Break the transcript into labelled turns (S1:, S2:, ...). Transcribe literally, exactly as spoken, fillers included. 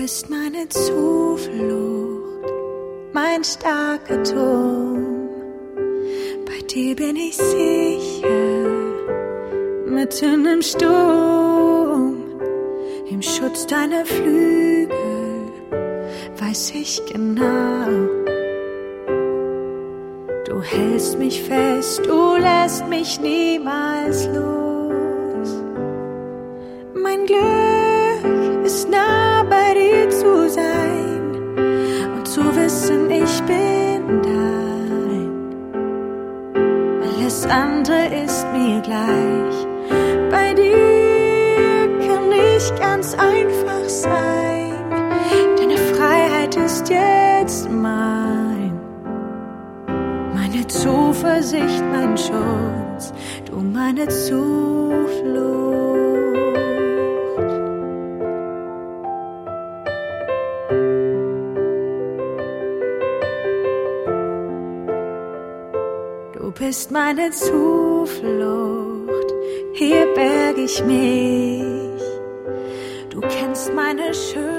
S1: bist meine Zuflucht, mein starker Turm. Bei dir bin ich sicher, mitten im Sturm. Im Schutz deiner Flügel weiß ich genau, du hältst mich fest, du lässt mich niemals los. Mein Glück ist nah bei dir zu sein und zu wissen, ich bin dein. Alles andere ist mir gleich. Bei dir kann ich ganz einfach sein. Deine Freiheit ist jetzt mein. Meine Zuversicht, mein Schutz, du meine Zuflucht. Du bist meine Zuflucht, hier berg ich mich. Du kennst meine Schönheit.